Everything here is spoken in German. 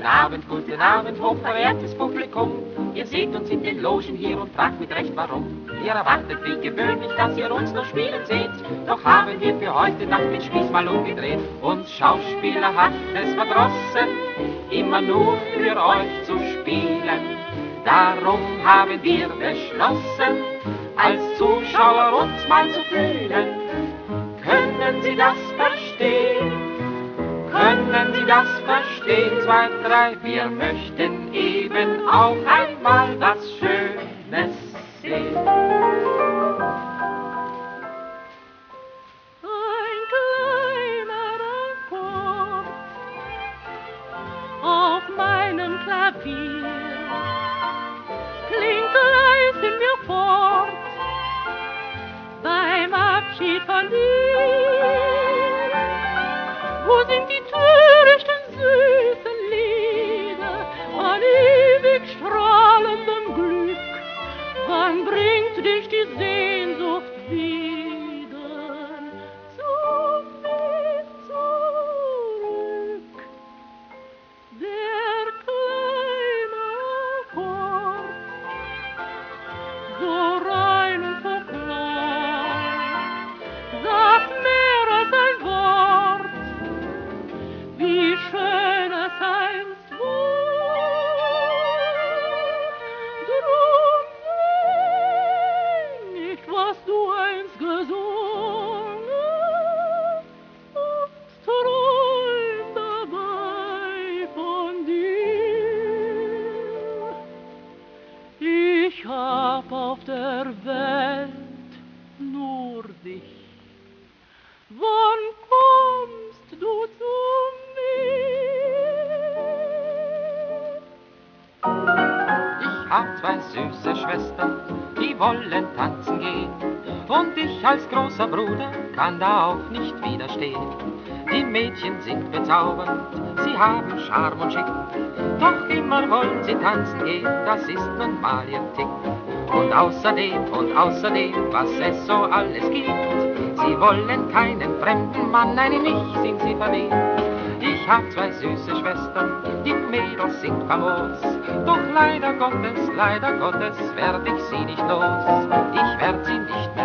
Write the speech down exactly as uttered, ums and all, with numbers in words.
Abend, guten Abend, hochverehrtes Publikum. Ihr seht uns in den Logen hier und fragt mit Recht warum. Ihr erwartet wie gewöhnlich, dass ihr uns nur spielen seht. Doch haben wir für heute Nacht den Spieß mal umgedreht. Uns Schauspieler hat es verdrossen, immer nur für euch zu spielen. Darum haben wir beschlossen, als Zuschauer uns mal zu fühlen. Können Sie das verstehen? Können Sie das verstehen? Zwei, drei, wir möchten eben auch einmal was Schönes sehen. Ein kleiner Akkord auf meinem Klavier klingt leis in mir fort beim Abschied von dir. Wo sind die törichten, süßen Lieder an ewig strahlendem Glück? Wann bringt dich die Sehnsucht wieder zu mir zurück? Der kleine Akkord, so rein und so klein, sagt mehr als ein Wort, wie schön es einst war. Drum sing nicht, was du einst gesungen, und träum dabei von dir. Ich hab auf der Welt nur dich. Wann kommst du zu mir? Ich hab zwei süße Schwestern, die wollen tanzen gehen. Und ich als großer Bruder kann da auch nicht widerstehen. Die Mädchen sind bezaubernd, sie haben Charme und Schick. Doch immer wollen sie tanzen gehen, das ist nun mal ihr Tick. Und außerdem, und außerdem, was es so alles gibt. Sie wollen keinen fremden Mann, nein, in mich sind sie verliebt. Ich hab zwei süße Schwestern, die Mädels sind famos. Doch leider Gottes, leider Gottes, werd ich sie nicht los. Ich werd sie nicht